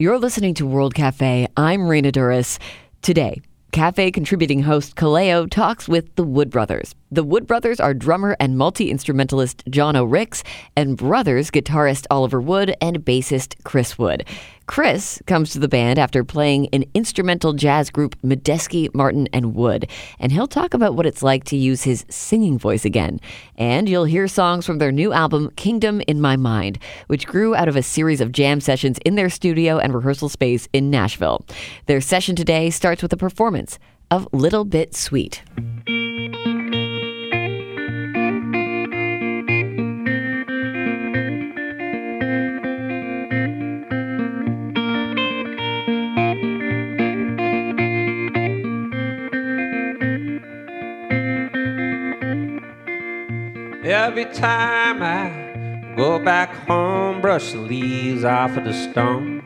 You're listening to World Cafe. I'm Raina Duras. Today, Cafe contributing host Kaleo talks with the Wood Brothers. The Wood Brothers are drummer and multi-instrumentalist John O'Ricks and brothers guitarist Oliver Wood and bassist Chris Wood. Chris comes to the band after playing in instrumental jazz group Medeski, Martin, and Wood, and he'll talk about what it's like to use his singing voice again. And you'll hear songs from their new album, Kingdom in My Mind, which grew out of a series of jam sessions in their studio and rehearsal space in Nashville. Their session today starts with a performance of Little Bit Sweet. Every time I go back home, brush the leaves off of the stone.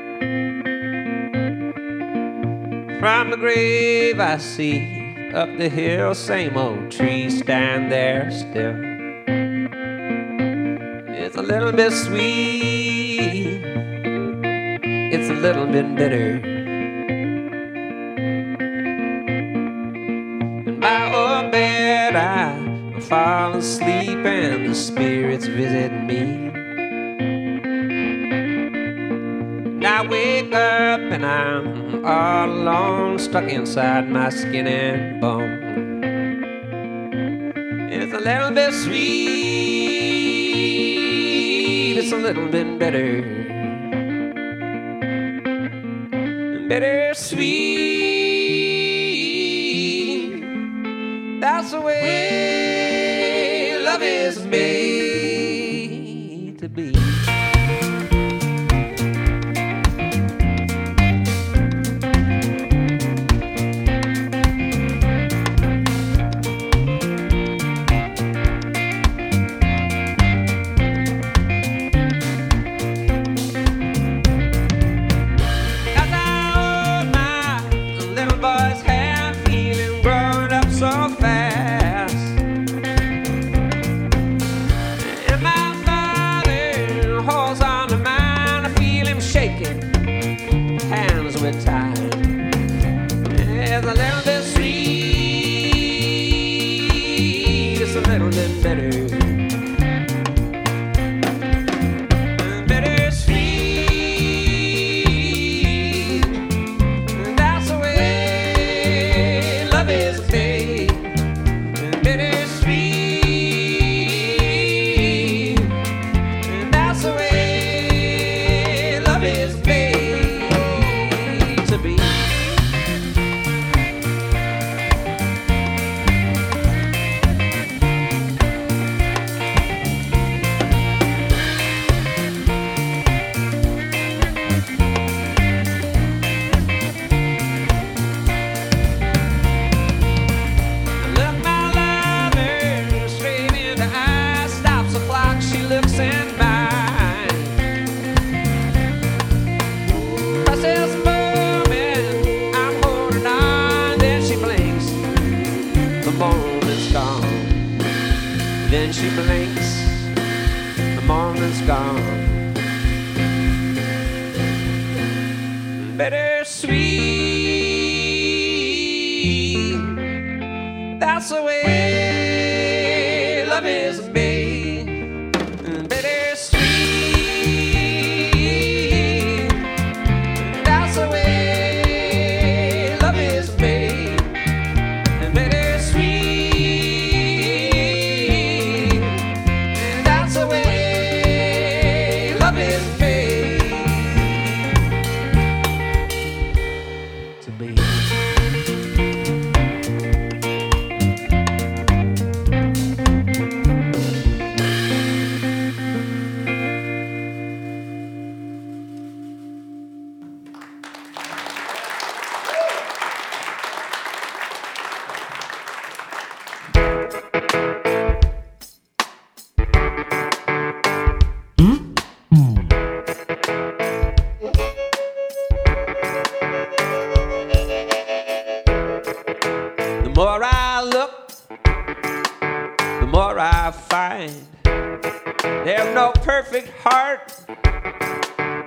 From the grave I see up the hill, same old tree stand there still. It's a little bit sweet, it's a little bit bitter. In my old bed I fall asleep and the spirits visit me. And I wake up and I'm all alone, stuck inside my skin and bone. It's a little bit sweet, it's a little bit bitter. Bittersweet, that's the way love is made to be.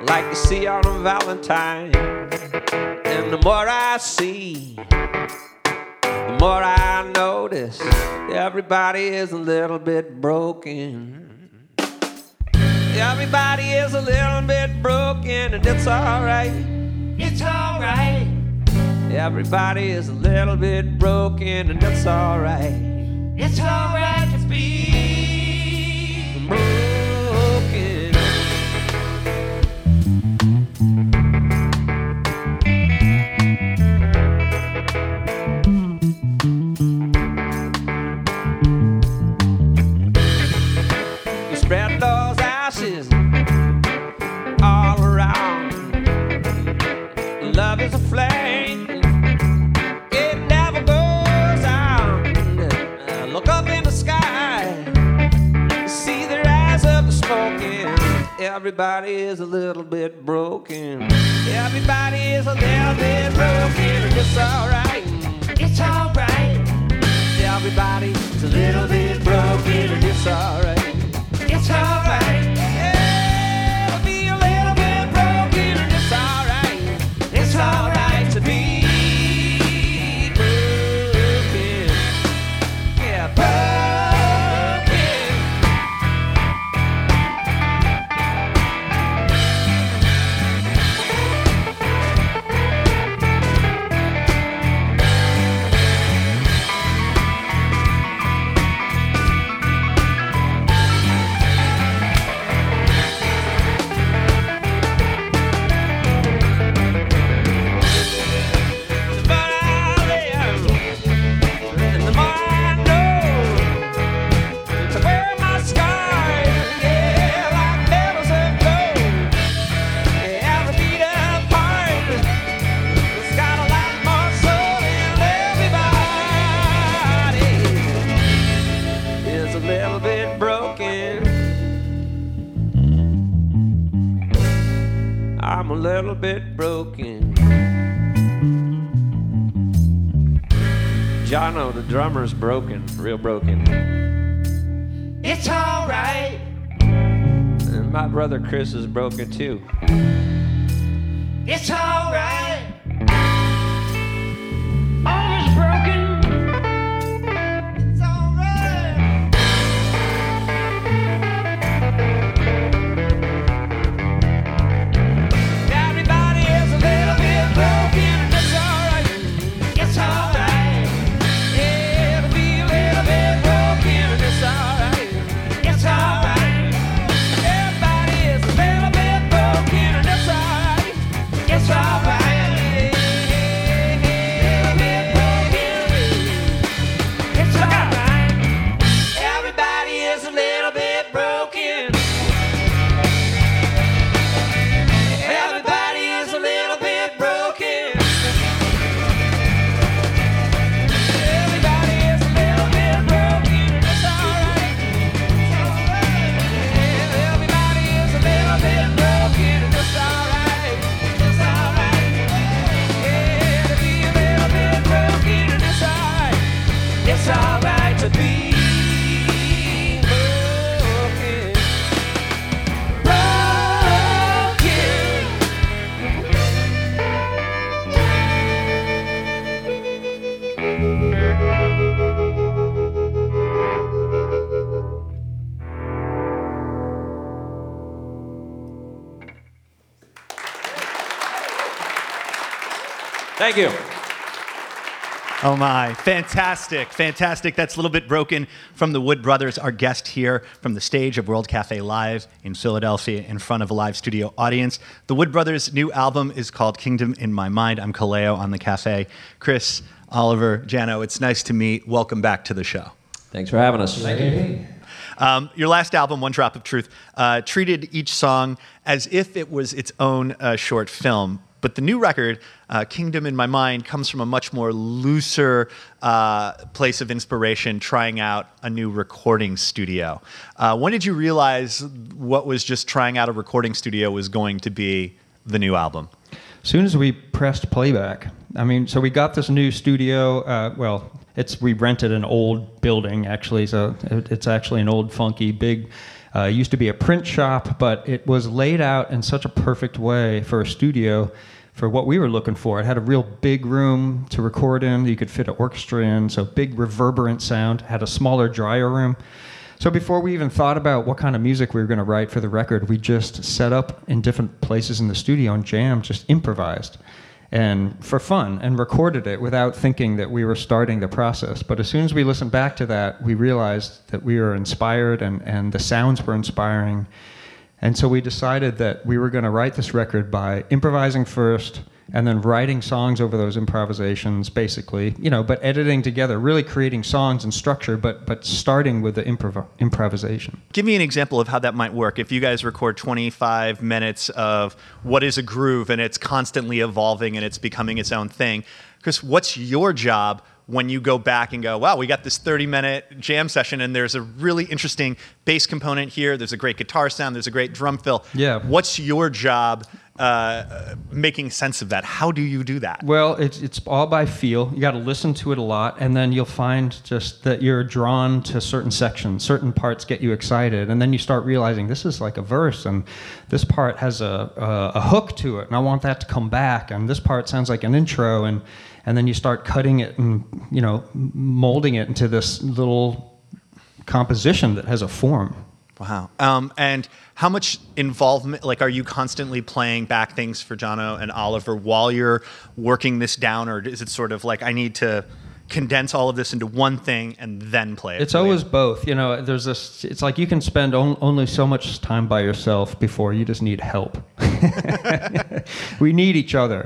like you see on a Valentine. And the more I see, the more I notice everybody is a little bit broken. Everybody is a little bit broken, and it's alright. It's alright. Everybody is a little bit broken, and it's alright. It's alright to be broken. You spread those ashes all around. Love is a flame, it never goes out. Look up in the sky, see the rise of the smoking. Everybody is a little bit broken. Everybody is a little bit broken, and it's alright. It's alright. Everybody is a little bit broken, and it's alright. It's alright. Yeah, be a little bit broken, and it's alright. It's alright to be broken. Yeah, broken. I'm a little bit broken. Jono, the drummer's broken, real broken. It's alright. And my brother Chris is broken too. It's alright. Always broken. It's alright. Everybody is a little bit broken, and it's alright. It's alright. It'll be a little bit broken, and it's alright. It's alright. Everybody is a little bit broken, and it's alright. It's alright. It's alright. Everybody is a little bit broken. Everybody is a little bit broken. Everybody is a little bit broken, and it's alright. Everybody is a little bit broken, and it's alright. It's alright. Yeah, to be a little bit broken, and it's alright. It's alright to be broken. Broken. Thank you. Oh my, fantastic, fantastic. That's a little bit broken from the Wood Brothers, our guest here from the stage of World Cafe Live in Philadelphia in front of a live studio audience. The Wood Brothers' new album is called Kingdom in My Mind. I'm Kaleo on the cafe. Chris, Oliver, Jano, it's nice to meet. Welcome back to the show. Thanks for having us. Thank you. Your last album, One Drop of Truth, treated each song as if it was its own short film. But the new record, Kingdom in My Mind, comes from a much more looser place of inspiration, trying out a new recording studio. When did you realize what was just trying out a recording studio was going to be the new album? As soon as we pressed playback. I mean, so we got this new studio. We rented an old building, actually. So it's actually an old, funky, big It used to be a print shop, but it was laid out in such a perfect way for a studio for what we were looking for. It had a real big room to record in. You could fit an orchestra in, so big reverberant sound. Had a smaller, drier room. So before we even thought about what kind of music we were going to write for the record, we just set up in different places in the studio and jammed, just improvised, and for fun, and recorded it without thinking that we were starting the process. But as soon as we listened back to that, we realized that we were inspired and the sounds were inspiring. And so we decided that we were going to write this record by improvising first and then writing songs over those improvisations, basically, but editing together, really creating songs and structure, but starting with the improvisation. Give me an example of how that might work. If you guys record 25 minutes of what is a groove and it's constantly evolving and it's becoming its own thing, Chris, what's your job when you go back and go, wow, we got this 30-minute jam session and there's a really interesting bass component here, there's a great guitar sound, there's a great drum fill. Yeah. What's your job making sense of that? How do you do that? Well, it's all by feel. You got to listen to it a lot, and then you'll find just that you're drawn to certain sections. Certain parts get you excited, and then you start realizing this is like a verse, and this part has a hook to it, and I want that to come back, and this part sounds like an intro, and then you start cutting it and molding it into this little composition that has a form. Wow. And how much involvement, are you constantly playing back things for Jono and Oliver while you're working this down, or is it sort of like, I need to condense all of this into one thing and then play it? It's always both. There's this, it's like you can spend only so much time by yourself before you just need help. We need each other,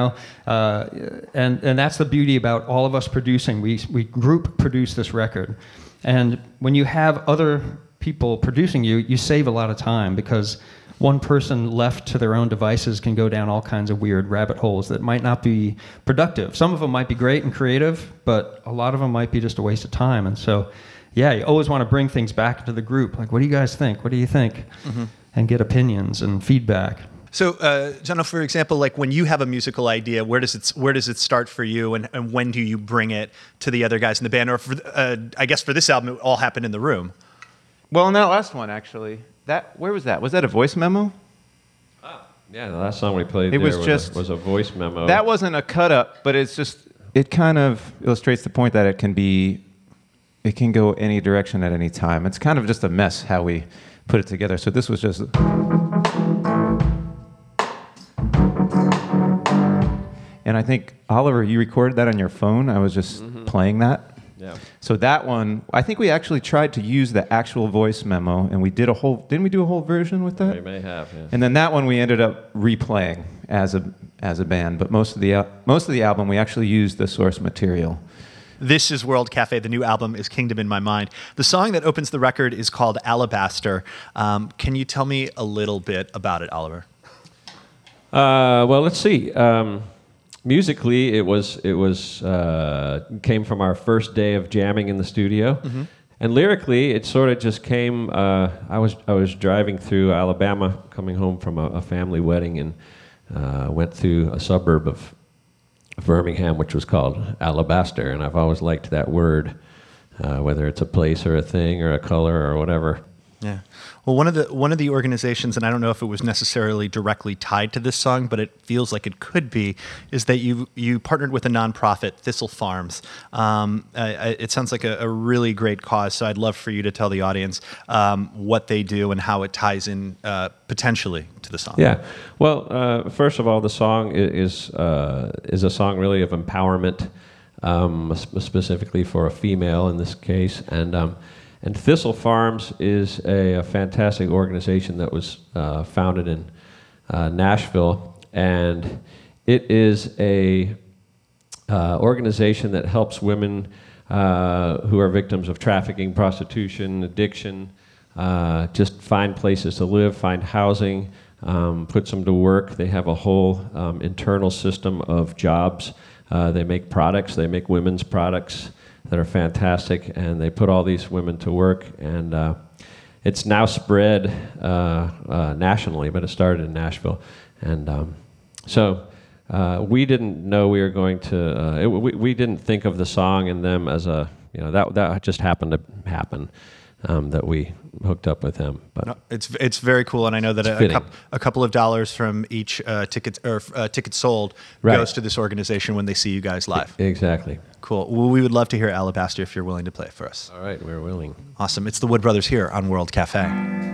and that's the beauty about all of us producing. We group produce this record. And when you have other people producing you save a lot of time, because one person left to their own devices can go down all kinds of weird rabbit holes that might not be productive. Some of them might be great and creative, but a lot of them might be just a waste of time. And so, you always want to bring things back into the group. Like, what do you guys think? What do you think? Mm-hmm. And get opinions and feedback. So, Jono, for example, when you have a musical idea, where does it start for you, and when do you bring it to the other guys in the band? Or I guess for this album, it all happened in the room. Well, in that last one, actually, where was that? Was that a voice memo? Yeah, the last song we played was a voice memo. That wasn't a cut up, but it kind of illustrates the point that it can go any direction at any time. It's kind of just a mess how we put it together. So this was just. And I think, Oliver, you recorded that on your phone. I was just playing that. Yeah. So that one, I think we actually tried to use the actual voice memo, and we did didn't we do a whole version with that? We may have, yeah. And then that one we ended up replaying as a band, but most of the album we actually used the source material. This is World Cafe. The new album is Kingdom in My Mind. The song that opens the record is called Alabaster. Can you tell me a little bit about it, Oliver? Well, let's see. Musically, it came from our first day of jamming in the studio, and lyrically, it sort of just came. I was driving through Alabama, coming home from a family wedding, and went through a suburb of Birmingham, which was called Alabaster, and I've always liked that word, whether it's a place or a thing or a color or whatever. Yeah. Well, one of the organizations, and I don't know if it was necessarily directly tied to this song, but it feels like it could be, is that you partnered with a nonprofit, Thistle Farms. It sounds like a really great cause, so I'd love for you to tell the audience what they do and how it ties in potentially to the song. Yeah. Well, first of all, the song is a song really of empowerment, specifically for a female in this case, and Thistle Farms is a fantastic organization that was founded in Nashville, and it is a organization that helps women who are victims of trafficking, prostitution, addiction, just find places to live, find housing, puts them to work. They have a whole internal system of jobs. They make products. They make women's products that are fantastic, and they put all these women to work, and it's now spread nationally, but it started in Nashville, and so we didn't know we were going to. We didn't think of the song and them as that just happened to happen. that we hooked up with him. But No, it's very cool, and I know that a couple of dollars from each ticket sold Right. goes to this organization when they see you guys live. Exactly. Cool. Well, we would love to hear Alabaster if you're willing to play for us. All right, we're willing. Awesome. It's the Wood Brothers here on World Cafe.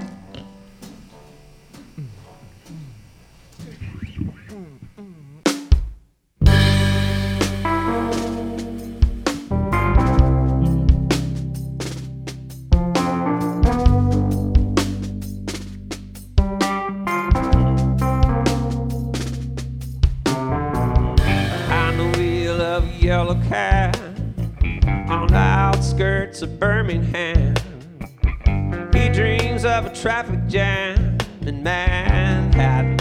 Yellow cat on the outskirts of Birmingham. He dreams of a traffic jam in Manhattan.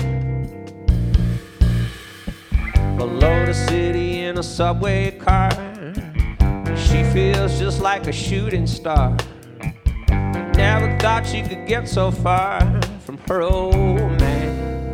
Below the city in a subway car, she feels just like a shooting star. Never thought she could get so far from her old man.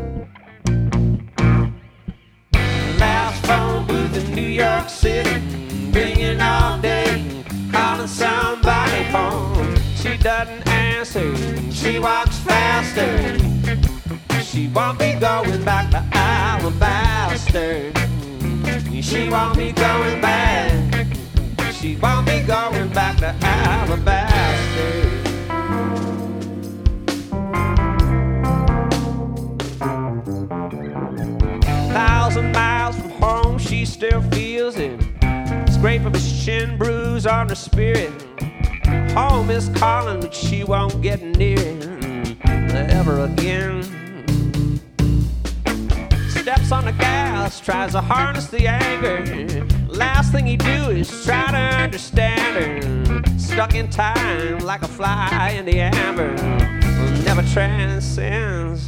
Last phone booth in New York City, ringing all day, calling somebody home. She doesn't answer, she walks faster. She won't be going back to Alabaster. She won't be going back. She won't be going back to Alabaster. 1,000 miles from home, she still feels it. Scrape of a shin bruise on her spirit. Home is calling, but she won't get near it ever again. Steps on the gas, tries to harness the anger. Last thing he do is try to understand her. Stuck in time like a fly in the amber, never transcends.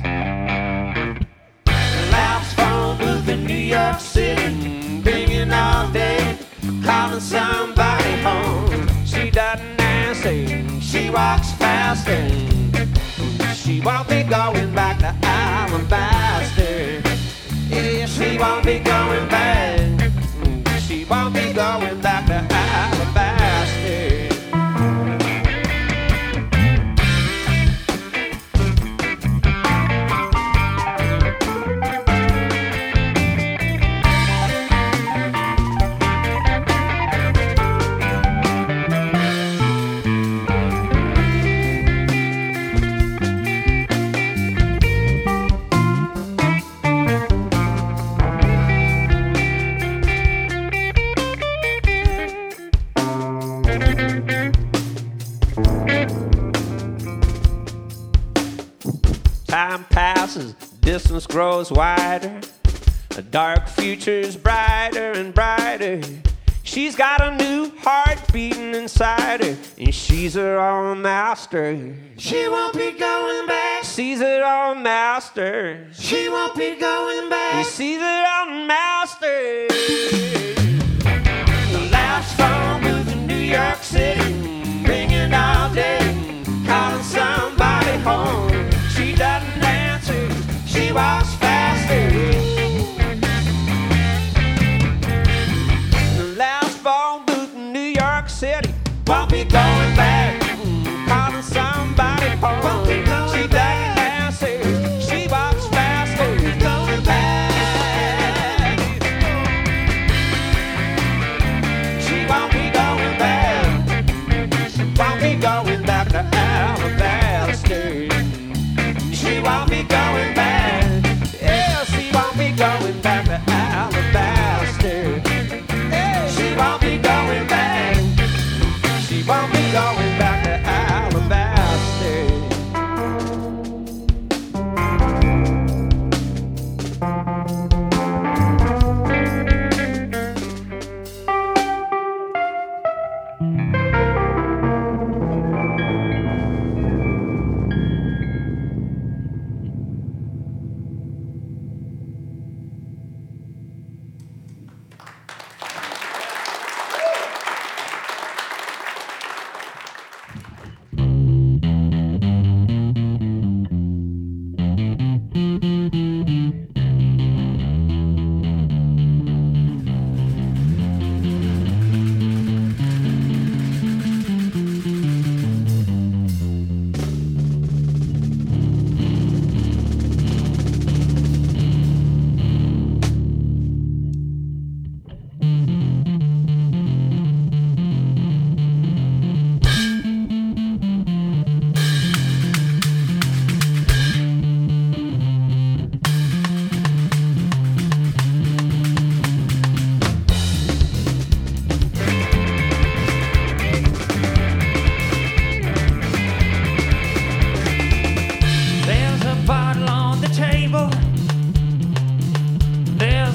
Last phone booth in New York City, ringing all day, calling somebody home. She doesn't answer, she walks faster. She won't be going back to Alabaster. Yeah, she won't be going back. She won't be going back to Alabaster. Time passes, distance grows wider. The dark future's brighter and brighter. She's got a new heart beating inside her, and she's her own master. She won't be going back. She's her own master. She won't be going back. She's her own master. The last phone booth in New York City, ringing all day, calling somebody home. She doesn't answer, she walks faster. The last phone booth in New York City, won't be going back, calling somebody home. She doesn't answer, she walks faster. Going back. She won't be going back. She won't be going back to Alabaster. She won't be going back.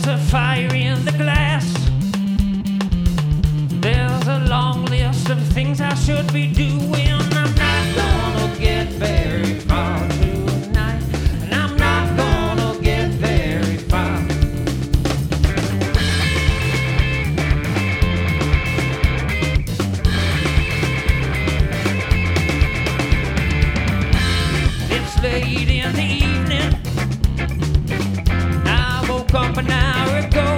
There's a fire in the glass. There's a long list of things I should be doing. I'm not gonna get very far tonight, and I'm not gonna get very far. It's late in the evening. I woke up an hour ago.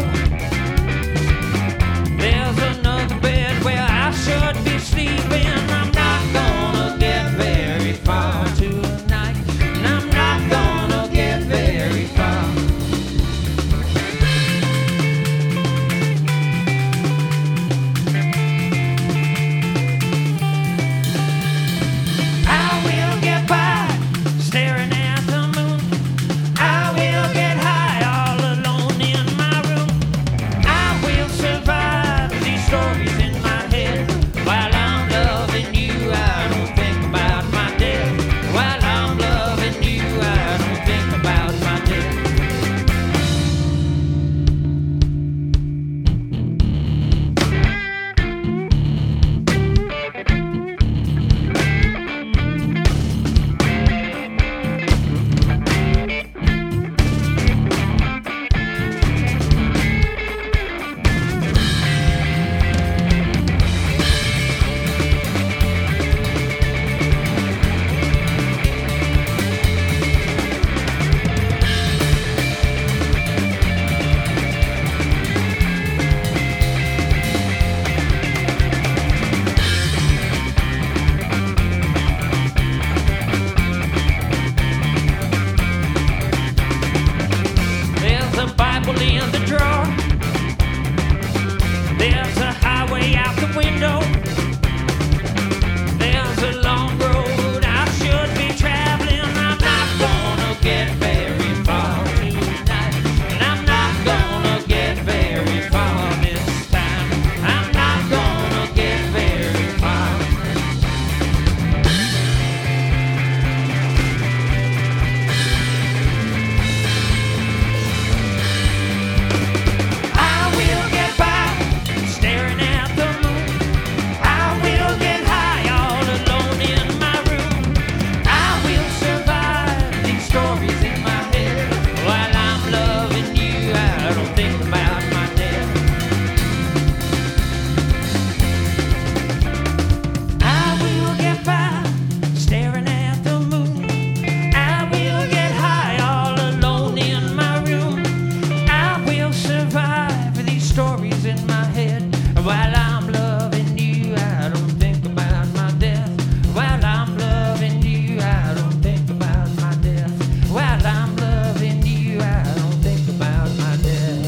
There's another bed where I should be sleeping. I'm not gonna get very far tonight, and I'm not gonna get very far. I will get by staring at the moon. I will get high all alone in my room. I will survive these stories in my head. While I'm loving you, I don't think about my death. While I'm loving you, I don't think about my death. There's a Bible in the drawer. There's a highway out the window. There's a long road I should be traveling. I'm not gonna get very far tonight, and I'm not gonna get very far this time. I'm not gonna get very far. I will get by staring at the moon. I will get high all alone in my room. I will survive these stories in my head. While I'm loving you, I don't think about my death. I will get by staring at the moon. I will get high all alone in my room. I will survive these stories in my head. While I'm loving you, I don't think about my death. While I'm loving you, I don't think about my death. While I'm loving you, I don't think about my death.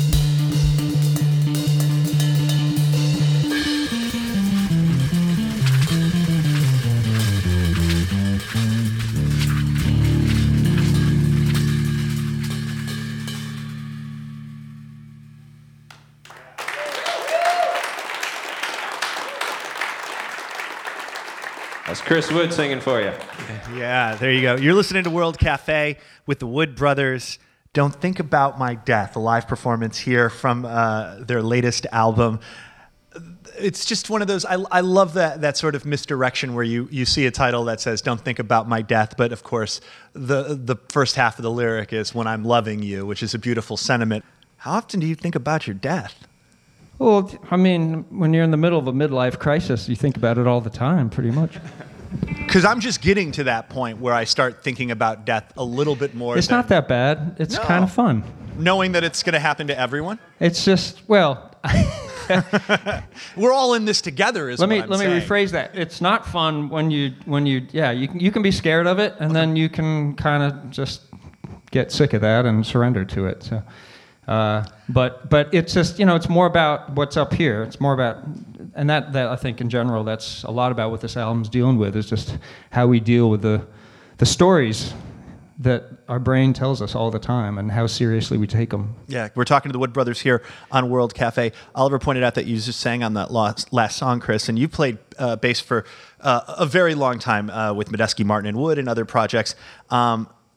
That's Chris Wood singing for you. Yeah, there you go. You're listening to World Cafe with the Wood Brothers. Don't Think About My Death, a live performance here from their latest album. It's just one of those, I love that sort of misdirection where you see a title that says, Don't Think About My Death, but of course, the first half of the lyric is When I'm Loving You, which is a beautiful sentiment. How often do you think about your death? Well, I mean, when you're in the middle of a midlife crisis, you think about it all the time, pretty much. Because I'm just getting to that point where I start thinking about death a little bit more. It's not that bad. It's No. kind of fun. Knowing that it's going to happen to everyone. It's just, well, We're all in this together. Is let me what I'm saying. rephrase that. It's not fun when you you can be scared of it, and then you can kind of just get sick of that and surrender to it. So, but it's just it's more about what's up here. It's more about, and that I think in general that's a lot about what this album's dealing with, is just how we deal with the stories that our brain tells us all the time and how seriously we take them. Yeah, we're talking to the Wood Brothers here on World Cafe. Oliver pointed out that you just sang on that last song, Chris, and you played bass for a very long time with Medeski, Martin, and Wood and other projects.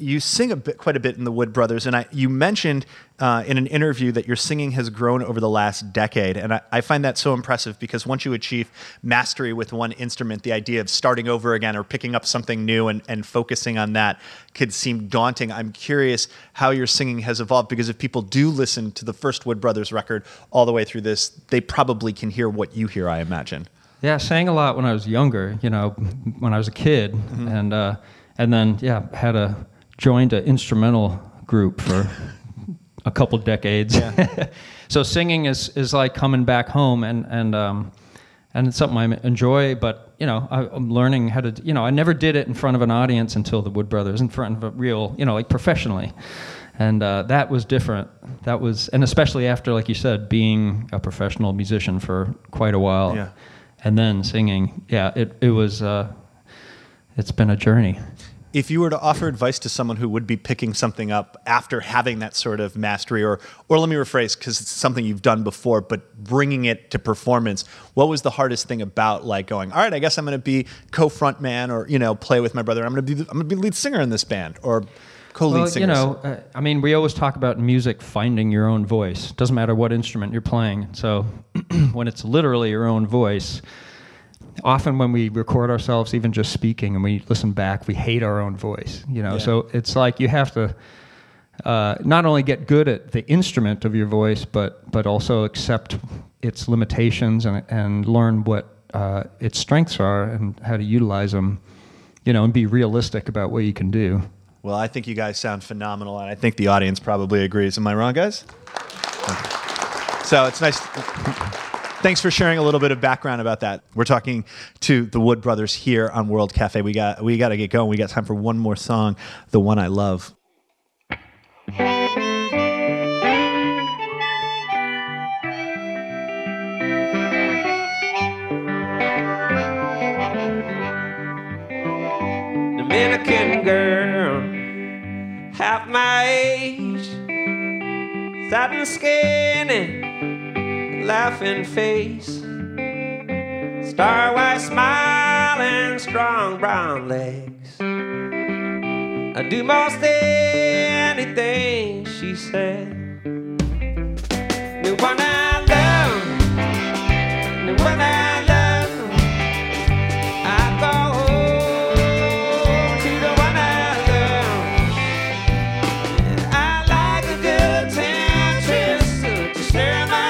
you sing quite a bit in the Wood Brothers, and you mentioned in an interview that your singing has grown over the last decade, and I find that so impressive because once you achieve mastery with one instrument, the idea of starting over again or picking up something new and focusing on that could seem daunting. I'm curious how your singing has evolved, because if people do listen to the first Wood Brothers record all the way through this, they probably can hear what you hear, I imagine. Yeah, I sang a lot when I was younger, when I was a kid, and then joined an instrumental group for a couple decades. Yeah. So singing is like coming back home, and it's something I enjoy. But I'm learning how to. I never did it in front of an audience until the Wood Brothers, in front of a real, like professionally, and that was different. And especially after, like you said, being a professional musician for quite a while. Yeah. And then singing, it was. It's been a journey. If you were to offer advice to someone who would be picking something up after having that sort of mastery, or let me rephrase, because it's something you've done before, but bringing it to performance, what was the hardest thing about like going, all right, I guess I'm going to be co-frontman, or play with my brother. I'm going to be lead singer in this band, or co-lead singer. We always talk about in music finding your own voice. Doesn't matter what instrument you're playing. So when it's literally your own voice. Often when we record ourselves, even just speaking, and we listen back, we hate our own voice, Yeah. So it's like you have to not only get good at the instrument of your voice, but also accept its limitations and learn what its strengths are and how to utilize them, and be realistic about what you can do. Well, I think you guys sound phenomenal, and I think the audience probably agrees. Am I wrong, guys? Okay. So it's nice. Thanks for sharing a little bit of background about that. We're talking to the Wood Brothers here on World Cafe. We got to get going. We got time for one more song, The One I Love. Dominican girl, half my age, satin skin, laughing face, star white smile and strong brown legs. I do most anything she said. The one I love, the one I love, I go home to the one I love. I like a good temptress to stir my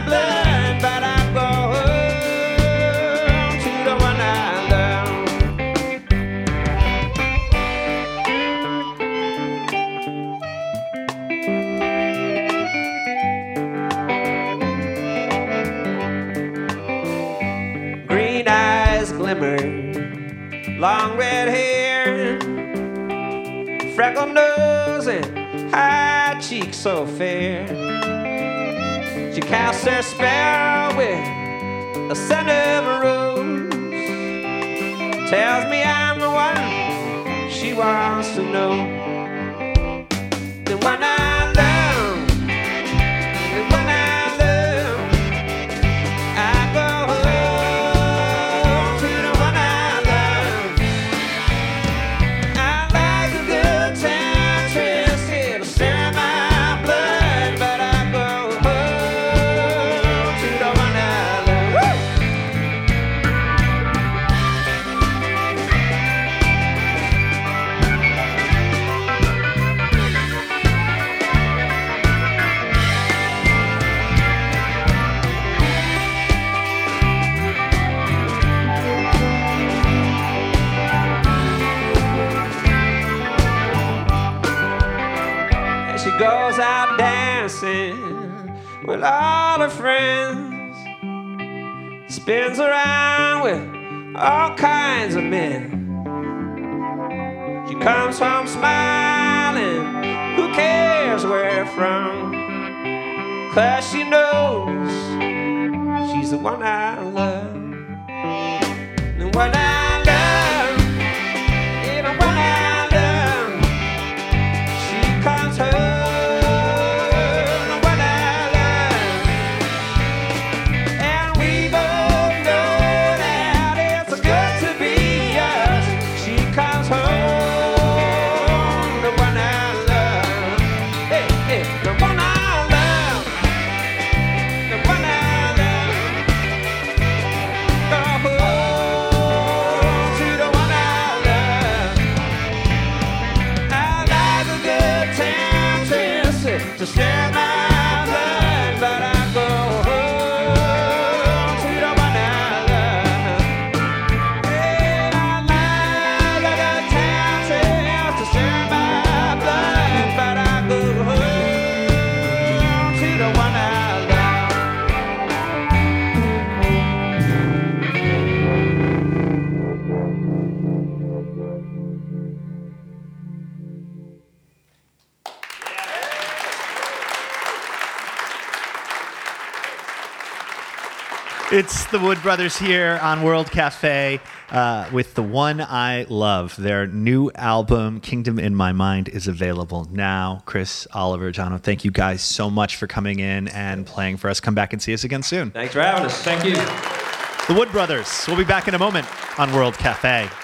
long red hair, freckled nose, and high cheeks so fair. She casts her spell with a scent of a rose. Tells me I'm the one she wants to know. The one I love, the one I love, I go home to the one I love. I like a good temptress, it'll stir my blood, but I go home to the one I love. Woo! She goes out dancing with all her friends, spins around with all kinds of men. She comes home smiling, who cares where from? 'Cause she knows she's the one I love. The one I love, yeah, the one I love. She comes home. The one It's the Wood Brothers here on World Cafe with The One I Love. Their new album, Kingdom in My Mind, is available now. Chris, Oliver, Jono, thank you guys so much for coming in and playing for us. Come back and see us again soon. Thanks for having us. Thank you. The Wood Brothers. We'll be back in a moment on World Cafe.